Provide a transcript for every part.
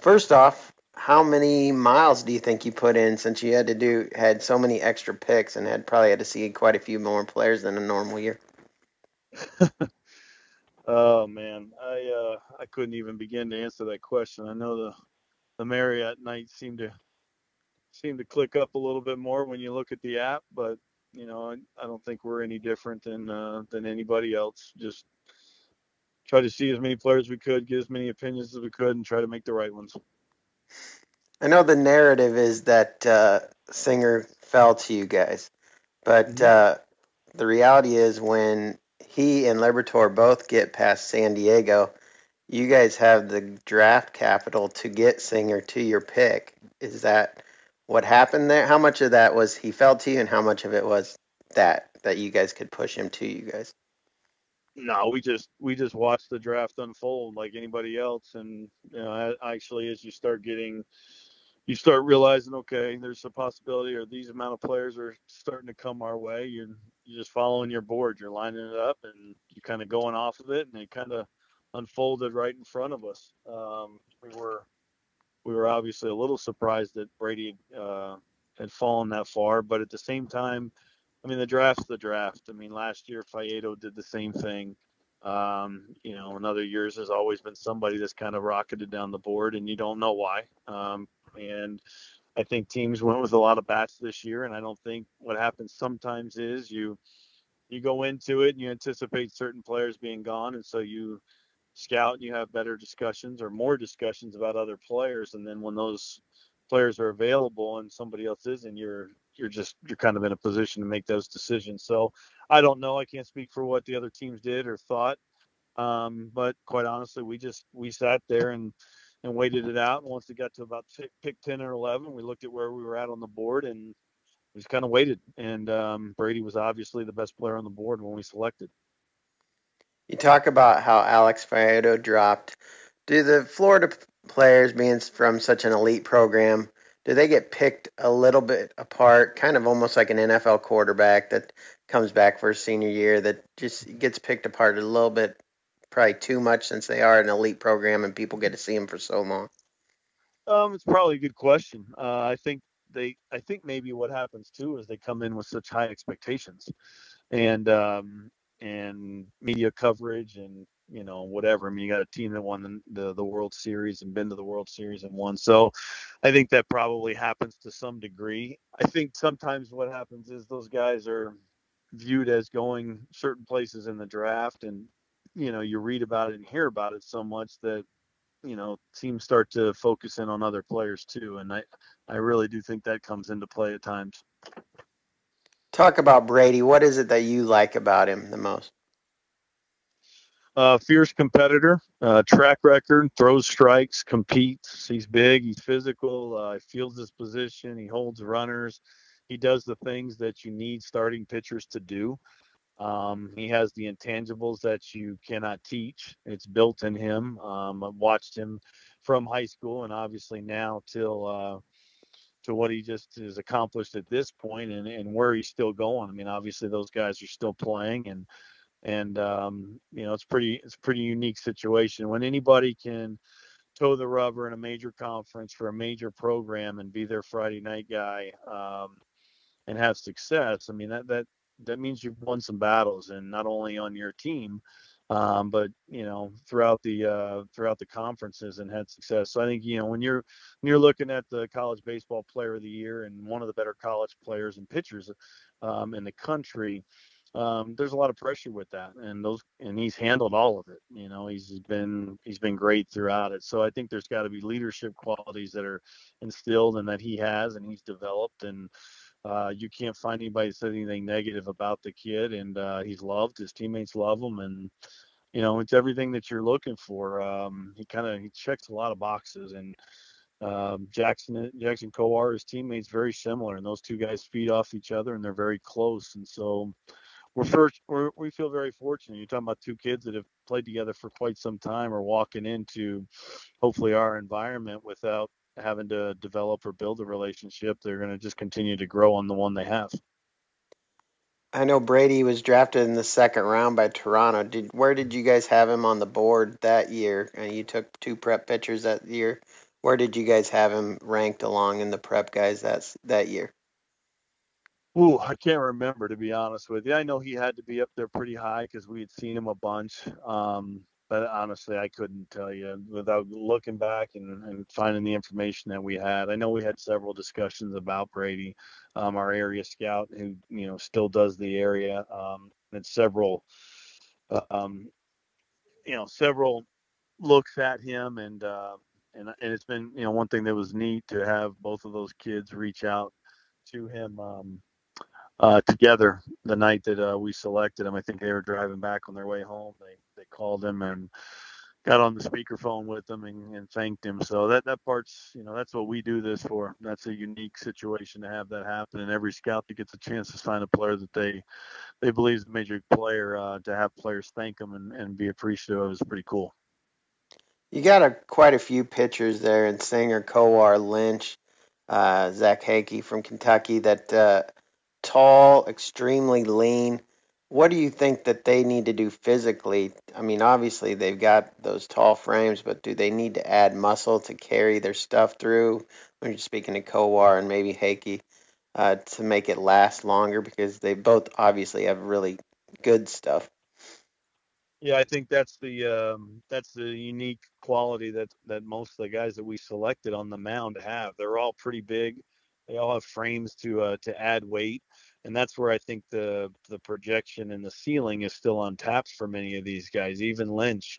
First off, how many miles do you think you put in since you had so many extra picks and probably had to see quite a few more players than a normal year? Oh man, I couldn't even begin to answer that question. I know the Marriott nights seem to click up a little bit more when you look at the app, but I don't think we're any different than anybody else. Just try to see as many players as we could, get as many opinions as we could, and try to make the right ones. I know the narrative is that Singer fell to you guys, but hmm the reality is when he and Libertor both get past San Diego, you guys have the draft capital to get Singer to your pick. Is that what happened there? How much of that was he fell to you, and how much of it was that you guys could push him to you guys? No, we just watched the draft unfold like anybody else, and actually, as you start realizing, okay, there's a possibility, or these amount of players are starting to come our way. You're just following your board, you're lining it up, and you're kind of going off of it, and it kind of unfolded right in front of us. We were obviously a little surprised that Brady had fallen that far, but at the same time, I mean, the draft's the draft. I mean, last year Faedo did the same thing. In other years, there's always been somebody that's kind of rocketed down the board, and you don't know why. And I think teams went with a lot of bats this year, and I don't think what happens sometimes is you go into it and you anticipate certain players being gone, and so you scout and you have better discussions or more discussions about other players, and then when those players are available and somebody else isn't, you're kind of in a position to make those decisions. So I don't know. I can't speak for what the other teams did or thought. But quite honestly, we sat there and waited it out. And once it got to about pick 10 or 11, we looked at where we were at on the board and we just kind of waited. And Brady was obviously the best player on the board when we selected. You talk about how Alex Faedo dropped. Do the Florida players, being from such an elite program, do they get picked a little bit apart, kind of almost like an NFL quarterback that comes back for his senior year that just gets picked apart a little bit, probably too much since they are an elite program and people get to see them for so long? It's probably a good question. I think maybe what happens too is they come in with such high expectations, and media coverage and whatever. I mean, you got a team that won the World Series and been to the World Series and won. So I think that probably happens to some degree. I think sometimes what happens is those guys are viewed as going certain places in the draft, and you read about it and hear about it so much that teams start to focus in on other players too, and I really do think that comes into play at times. Talk about Brady. What is it that you like about him the most? Fierce competitor, track record, throws strikes, competes. He's big, he's physical, fields his position, he holds runners. He does the things that you need starting pitchers to do. He has the intangibles that you cannot teach. It's built in him. I've watched him from high school and obviously now till to what he just has accomplished at this point, and where he's still going. I mean, obviously those guys are still playing, and it's pretty unique situation when anybody can toe the rubber in a major conference for a major program and be their Friday night guy, and have success. I mean, that means you've won some battles, and not only on your team, but throughout the conferences and had success. So I think when you're looking at the college baseball player of the year and one of the better college players and pitchers in the country, there's a lot of pressure with that, and he's handled all of it. He's been great throughout it. So I think there's got to be leadership qualities that are instilled and that he has and he's developed, and you can't find anybody that said anything negative about the kid, and he's loved. His teammates love him, and it's everything that you're looking for. He checks a lot of boxes, and Jackson Kowar, his teammates, very similar, and those two guys feed off each other, and they're very close, and so. We feel very fortunate. You're talking about two kids that have played together for quite some time, or walking into hopefully our environment without having to develop or build a relationship. They're going to just continue to grow on the one they have. I know Brady was drafted in the second round by Toronto. Where did you guys have him on the board that year? And you took two prep pitchers that year. Where did you guys have him ranked along in the prep guys that year? Ooh, I can't remember to be honest with you. I know he had to be up there pretty high because we had seen him a bunch. But honestly, I couldn't tell you without looking back and finding the information that we had. I know we had several discussions about Brady, our area scout who still does the area, and several, um, several looks at him and it's been one thing that was neat to have both of those kids reach out to him. Together the night that we selected him. I think they were driving back on their way home. They called him and got on the speakerphone with him and thanked him. So that part's that's what we do this for. That's a unique situation to have that happen. And every scout that gets a chance to sign a player that they believe is a major league player, to have players thank them and be appreciative is pretty cool. You got quite a few pitchers there in Singer, Kowar, Lynch, Zach Hakey from Kentucky. That tall, extremely lean. What do you think that they need to do physically? I mean, obviously they've got those tall frames, but do they need to add muscle to carry their stuff through? When you're speaking to Kowar and maybe Hakey, to make it last longer because they both obviously have really good stuff. Yeah, I think that's the unique quality that most of the guys that we selected on the mound have. They're all pretty big. They all have frames to add weight, and that's where I think the projection and the ceiling is still untapped for many of these guys. Even Lynch,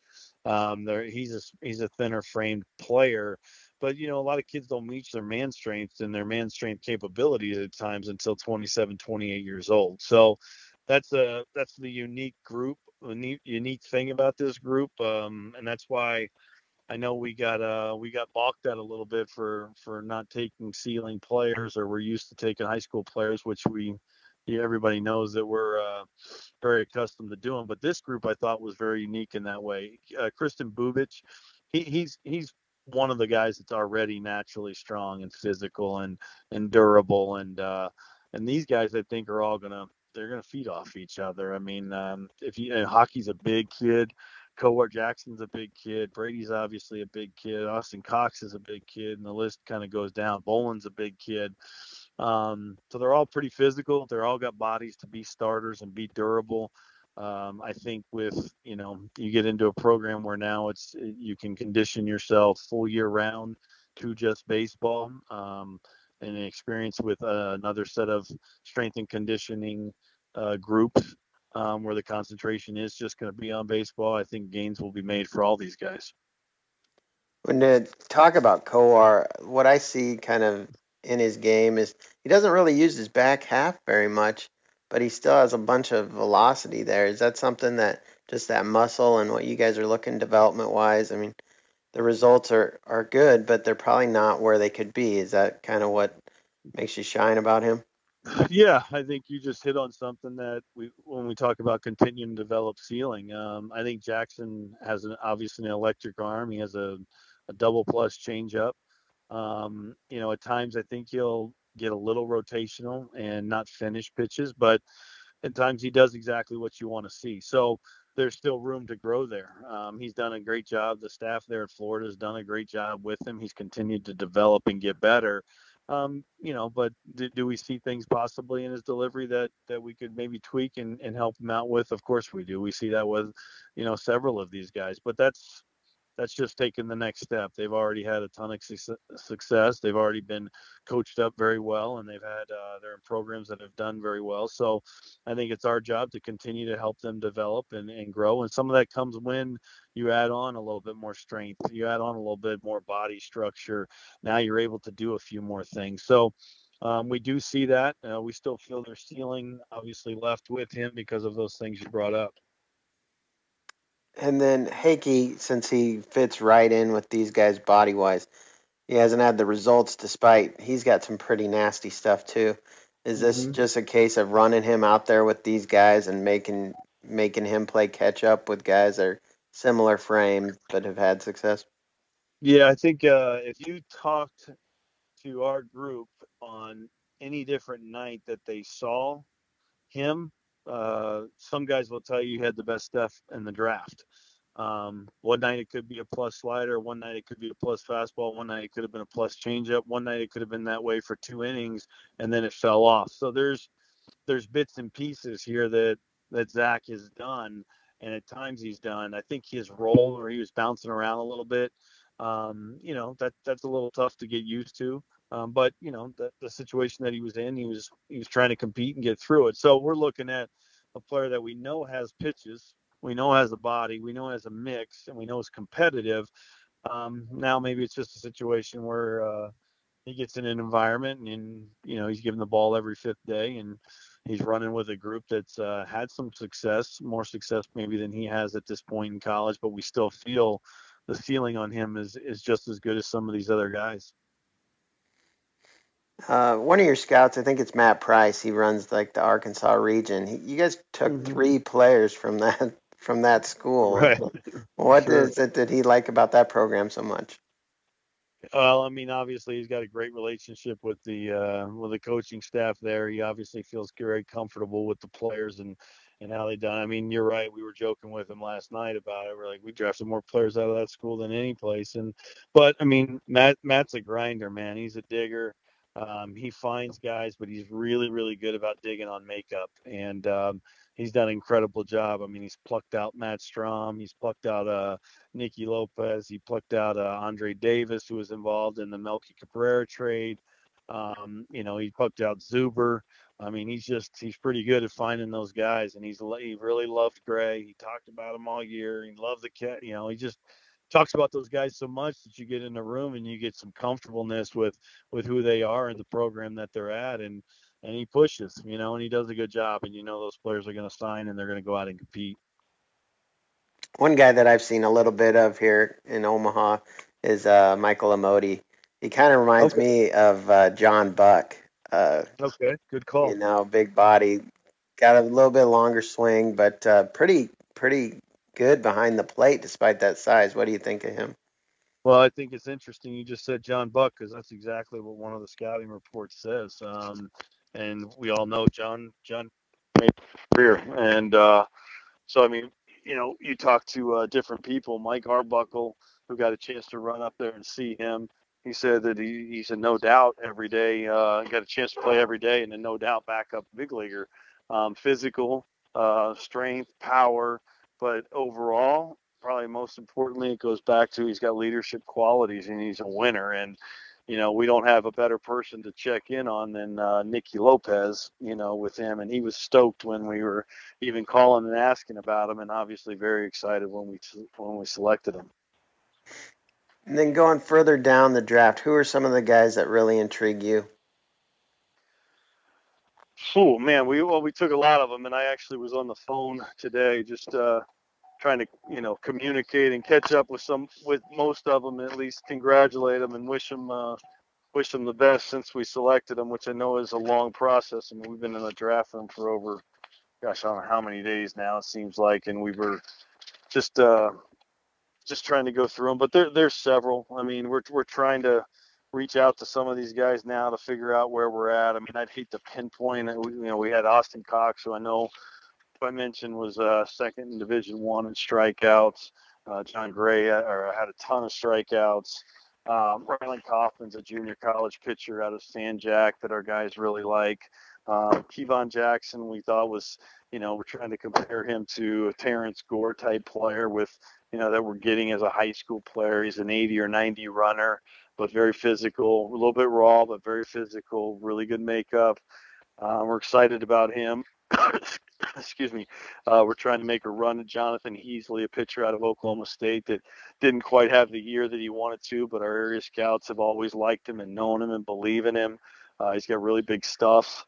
he's a thinner framed player, but a lot of kids don't reach their man strength and their man strength capability at times until 27, 28 years old. So that's the unique group, unique thing about this group, and that's why I know we got balked at a little bit for not taking ceiling players, or we're used to taking high school players, which everybody knows that we're very accustomed to doing. But this group I thought was very unique in that way. Kristen Bubich, he's one of the guys that's already naturally strong and physical and durable, and these guys I think are all they're gonna feed off each other. I mean, if you hockey's a big kid. Kowar Jackson's a big kid. Brady's obviously a big kid. Austin Cox is a big kid, and the list kind of goes down. Boland's a big kid. So they're all pretty physical. They're all got bodies to be starters and be durable. I think with you get into a program where now you can condition yourself full year round to just baseball, and an experience with another set of strength and conditioning groups, where the concentration is just going to be on baseball. I think gains will be made for all these guys. When to talk about Kowar, what I see kind of in his game is he doesn't really use his back half very much, but he still has a bunch of velocity there. Is that something that just that muscle and what you guys are looking development wise? I mean, the results are good, but they're probably not where they could be. Is that kind of what makes you shine about him? Yeah, I think you just hit on something that when we talk about continuing to develop ceiling. I think Jackson has obviously an electric arm. He has a double plus changeup. At times I think he'll get a little rotational and not finish pitches, but at times he does exactly what you want to see. So there's still room to grow there. He's done a great job. The staff there at Florida has done a great job with him. He's continued to develop and get better. But do we see things possibly in his delivery that we could maybe tweak and help him out with? Of course we do. We see that with, several of these guys. But that's just taking the next step. They've already had a ton of success. They've already been coached up very well, and they're in programs that have done very well. So I think it's our job to continue to help them develop and grow. And some of that comes when you add on a little bit more strength, you add on a little bit more body structure. Now you're able to do a few more things. So we do see that. We still feel their ceiling obviously left with him because of those things you brought up. And then Hakey, since he fits right in with these guys body wise, he hasn't had the results despite he's got some pretty nasty stuff too. Is this Mm-hmm. just a case of running him out there with these guys and making him play catch up with guys that are similar frame but have had success? Yeah, I think if you talked to our group on any different night that they saw him, some guys will tell you he had the best stuff in the draft. One night it could be a plus slider, one night it could be a plus fastball, one night it could have been a plus changeup, one night it could have been that way for 2 innings, and then it fell off. So there's bits and pieces here that Zach has done, and at times he's done. I think his role where he was bouncing around a little bit, that's a little tough to get used to. But the situation that he was in, he was trying to compete and get through it. So we're looking at a player that we know has pitches, we know has a body, we know has a mix, and we know is competitive. Now maybe it's just a situation where he gets in an environment and he's given the ball every fifth day, and he's running with a group that's had some success, more success maybe than he has at this point in college, but we still feel the ceiling on him is just as good as some of these other guys. One of your scouts, I think it's Matt Price. He runs like the Arkansas region. You guys took 3 players from that school. Right. What Sure. is it that he like about that program so much? Well, I mean, obviously he's got a great relationship with the coaching staff there. He obviously feels very comfortable with the players and how they done. I mean, you're right. We were joking with him last night about it. We're like, we drafted more players out of that school than any place. But I mean, Matt's a grinder, man. He's a digger. He finds guys, but he's really, really good about digging on makeup. And he's done an incredible job. I mean, he's plucked out Matt Strom. He's plucked out Nicky Lopez. He plucked out Andre Davis, who was involved in the Melky Cabrera trade. He plucked out Zuber. I mean, he's pretty good at finding those guys, and he really loved Gray. He talked about him all year. He loved the cat. He just talks about those guys so much that you get in the room and you get some comfortableness with who they are and the program that they're at, and he pushes, and he does a good job, and those players are going to sign and they're going to go out and compete. One guy that I've seen a little bit of here in Omaha is Michael Amodi. He kind of reminds Okay. me of John Buck. Uh, Okay. Good call. Big body, got a little bit longer swing, but pretty good behind the plate despite that size. What do you think of him? Well, I think it's interesting you just said John Buck because that's exactly what one of the scouting reports says. And we all know John made a career, and so I mean, you talk to different people. Mike Arbuckle, who got a chance to run up there and see him, he said that he said no doubt every day, got a chance to play every day, and then no doubt backup big leaguer, physical, strength, power, but overall, probably most importantly, it goes back to he's got leadership qualities and he's a winner. And we don't have a better person to check in on than Nicky Lopez, with him. And he was stoked when we were even calling and asking about him, and obviously very excited when we selected him. And then going further down the draft, who are some of the guys that really intrigue you? Oh man, we took a lot of them, and I actually was on the phone today, just trying to communicate and catch up with most of them, at least congratulate them and wish them the best since we selected them, which I know is a long process. I mean, we've been in the draft room for over, gosh, I don't know how many days now it seems like, and we were just trying to go through them. But there's several. I mean, we're trying to reach out to some of these guys now to figure out where we're at. I mean, I'd hate to pinpoint it. We had Austin Cox, who I know I mentioned was second in Division One in strikeouts. John Gray had a ton of strikeouts. Rylan Kaufman's a junior college pitcher out of San Jack that our guys really like. Kevon Jackson, we thought was, we're trying to compare him to a Terrence Gore type player that we're getting as a high school player. He's an 80 or 90 runner, but very physical, a little bit raw, but very physical, really good makeup. We're excited about him. Excuse me. We're trying to make a run at Jonathan Heasley, a pitcher out of Oklahoma State that didn't quite have the year that he wanted to, but our area scouts have always liked him and known him and believe in him. He's got really big stuff.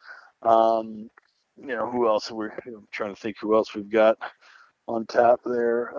Who else? I'm trying to think who else we've got on tap there.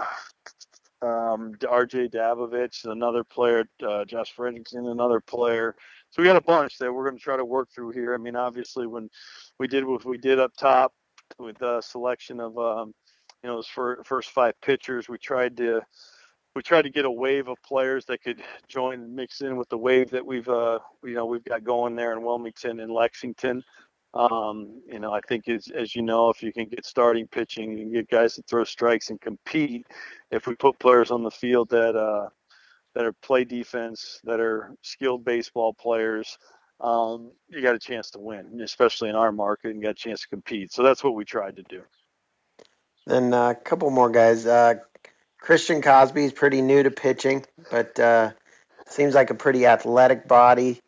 RJ Davovich, another player, Josh Fredrickson, another player. So we got a bunch that we're going to try to work through here. I mean, obviously, when we did what we did up top with the selection of those first 5 pitchers, we tried to get a wave of players that could join and mix in with the wave that we've got going there in Wilmington and Lexington. I think as you know, if you can get starting pitching, you can get guys to throw strikes and compete. If we put players on the field that are play defense, that are skilled baseball players, you got a chance to win, especially in our market, and got a chance to compete. So that's what we tried to do. Then a couple more guys. Christian Cosby is pretty new to pitching, but seems like a pretty athletic body.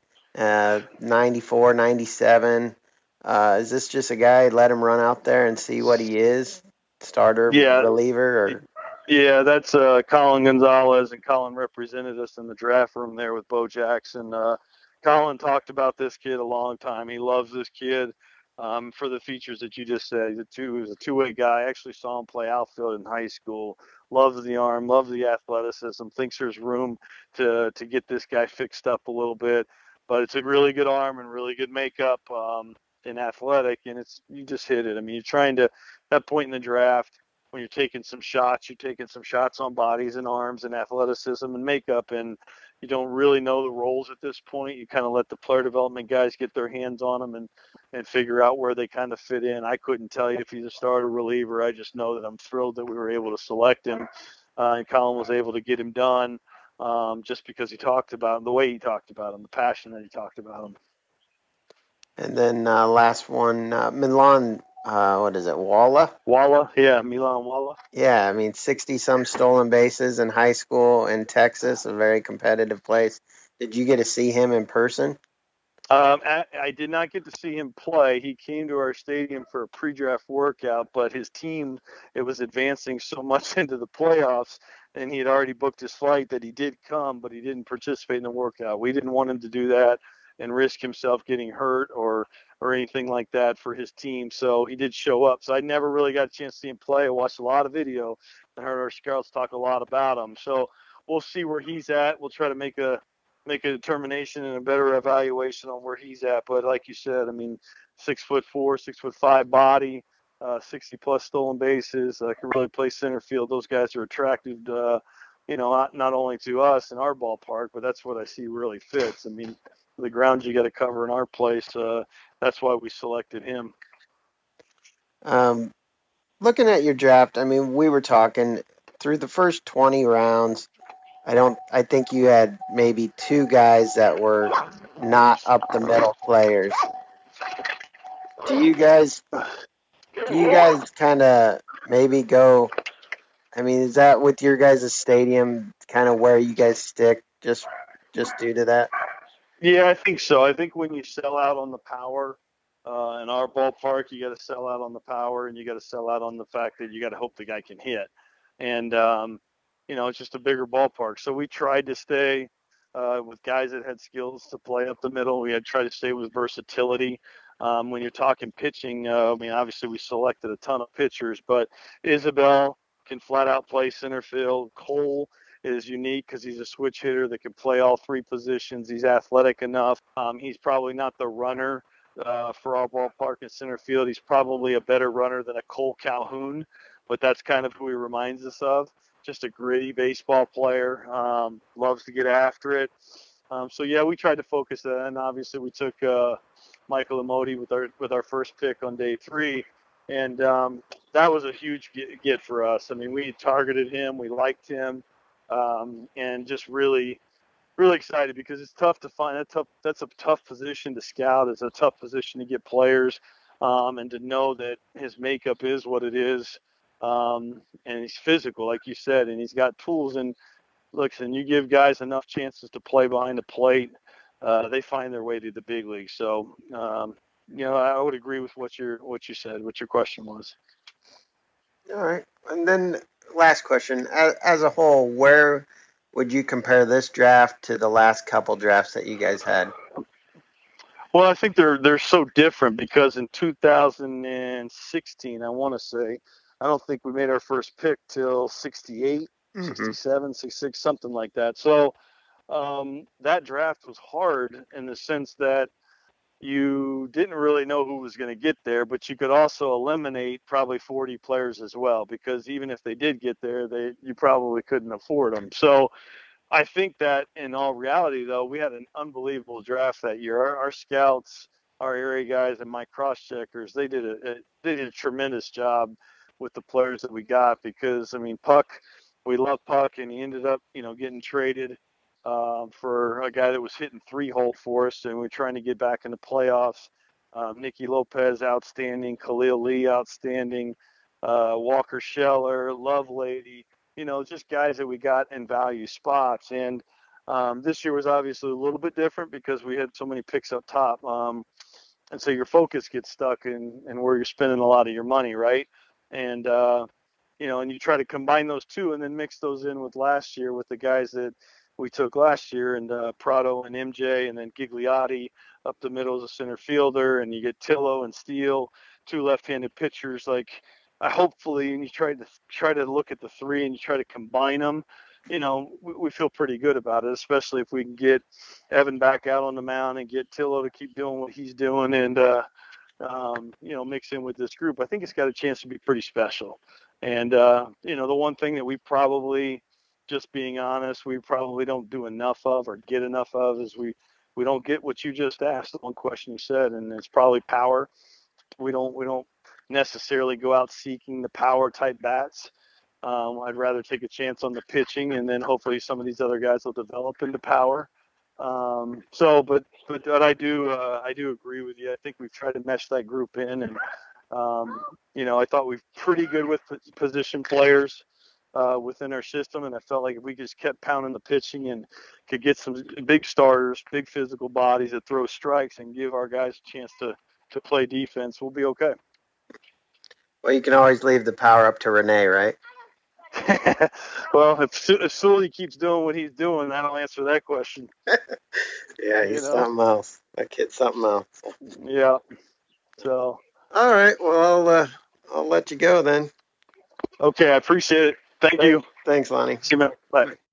94, 97. Is this just a guy, let him run out there and see what he is? Starter, Yeah, reliever, or yeah, that's Colin Gonzalez, and Colin represented us in the draft room there with Bo Jackson. Colin talked about this kid a long time. He loves this kid for the features that you just said. He's a two-way guy. I actually saw him play outfield in high school. Loves the arm, loves the athleticism. Thinks there's room to get this guy fixed up a little bit. But it's a really good arm and really good makeup and athletic. And you just hit it. I mean, you're trying to that point in the draft when you're taking some shots on bodies and arms and athleticism and makeup, and you don't really know the roles at this point. You kind of let the player development guys get their hands on them and figure out where they kind of fit in. I couldn't tell you if he's a starter reliever. I just know that I'm thrilled that we were able to select him, and Colin was able to get him done just because he talked about him, the way he talked about him, the passion that he talked about him. and then last one, Milan. What is it, Walla? Walla, yeah, Milan Walla. Yeah, I mean, 60 some stolen bases in high school in Texas, a very competitive place. Did you get to see him in person? I did not get to see him play. He came to our stadium for a pre-draft workout, but his team, it was advancing so much into the playoffs, and he had already booked his flight that he did come, but he didn't participate in the workout. We didn't want him to do that and risk himself getting hurt or anything like that for his team. So he did show up. So I never really got a chance to see him play. I watched a lot of video and heard our scouts talk a lot about him. So we'll see where he's at. We'll try to make a determination and a better evaluation on where he's at. But like you said, I mean, 6'4", 6'5" body, 60 plus stolen bases, can really play center field. Those guys are attractive, not only to us in our ballpark, but that's what I see really fits. I mean, the ground you got to cover in our place. That's why we selected him. Um, Looking at your draft, I mean, we were talking through the first 20 rounds. I think you had maybe two guys that were not up the middle players. Do you guys kind of maybe go, I mean, is that with your guys' stadium kind of where you guys stick just due to that? Yeah, I think so. I think when you sell out on the power in our ballpark, you got to sell out on the power, and you got to sell out on the fact that you got to hope the guy can hit. And it's just a bigger ballpark. So we tried to stay with guys that had skills to play up the middle. We had tried to stay with versatility. When you're talking pitching, I mean, obviously we selected a ton of pitchers, but Isabel can flat out play center field. Cole is unique because he's a switch hitter that can play all three positions. He's athletic enough. He's probably not the runner for our ballpark in center field. He's probably a better runner than a Cole Calhoun, but that's kind of who he reminds us of. Just a gritty baseball player, loves to get after it. So yeah, we tried to focus that, and obviously we took Michael Amodi with our first pick on day 3, and that was a huge get for us. I mean, we targeted him, we liked him, and just really really excited because it's tough to find that's a tough position to scout. It's a tough position to get players, and to know that his makeup is what it is, and he's physical, like you said, and he's got tools. And listen, you give guys enough chances to play behind the plate, they find their way to the big league. So, I would agree with what you said, what your question was. All right. And then last question, as a whole, where would you compare this draft to the last couple drafts that you guys had? Well, I think they're so different because in 2016, I want to say, I don't think we made our first pick till 68, Mm-hmm. 67, 66, something like that. So that draft was hard in the sense that you didn't really know who was going to get there, but you could also eliminate probably 40 players as well because even if they did get there, you probably couldn't afford them. So I think that in all reality, though, we had an unbelievable draft that year. Our scouts our area guys and my cross checkers, they did a tremendous job with the players that we got, because I mean, Puck, we love Puck, and he ended up, getting traded for a guy that was hitting 3-hole for us, and we're trying to get back in the playoffs. Nicky Lopez, outstanding. Khalil Lee, outstanding. Walker Scheller, Lovelady, just guys that we got in value spots. And this year was obviously a little bit different because we had so many picks up top. And so your focus gets stuck in where you're spending a lot of your money, right? And and you try to combine those two and then mix those in with last year with the guys that we took last year, and Prado and MJ, and then Gigliotti up the middle as a center fielder, and you get Tillo and Steele, two left-handed pitchers. Like, I hopefully, and you try to look at the three and you try to combine them. We feel pretty good about it, especially if we can get Evan back out on the mound and get Tillo to keep doing what he's doing, and mix in with this group. I think it's got a chance to be pretty special. And the one thing that we probably, just being honest, we probably don't do enough of or get enough of is we don't get what you just asked. The one question you said, and it's probably power. We don't necessarily go out seeking the power type bats. I'd rather take a chance on the pitching, and then hopefully some of these other guys will develop into power. But I do agree with you. I think we've tried to mesh that group in, and I thought we've pretty good with position players within our system, and I felt like if we just kept pounding the pitching and could get some big starters, big physical bodies that throw strikes, and give our guys a chance to play defense, we'll be okay. Well, you can always leave the power up to Renee, right? Well, if Sully keeps doing what he's doing, that'll answer that question. Yeah, he's something else. That kid's something else. Yeah. So. All right. Well, I'll let you go then. Okay, I appreciate it. Thank you. Thanks, Lonnie. See you, man. Bye.